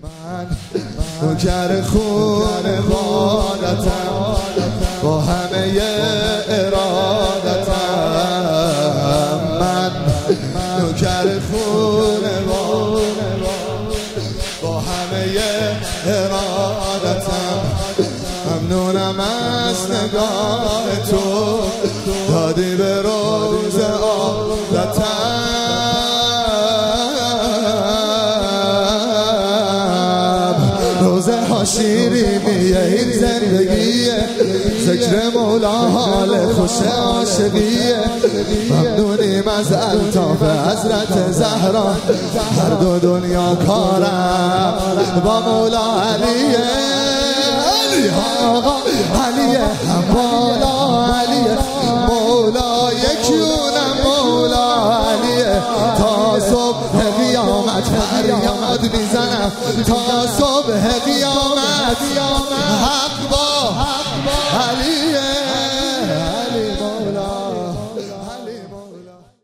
نوکر خانوادتم با همه ارادتم. من نوکر خانوادتم با همه ارادتم. ممنونم از نگاه تو دادی به روز عادتم. روزه ها شیرینیه این زندگیه، ذکر مولا حال خوش عاشقیه. ممنونیم از الطاف حضرت زهرا، هر دو دنیا کارم با مولا علیه. علی آقا علیه هم مولا علیه، مولا یکیونم مولا علیه. تا صبح قیامت فریاد میزنم، تا صبح قیامت حق با علی.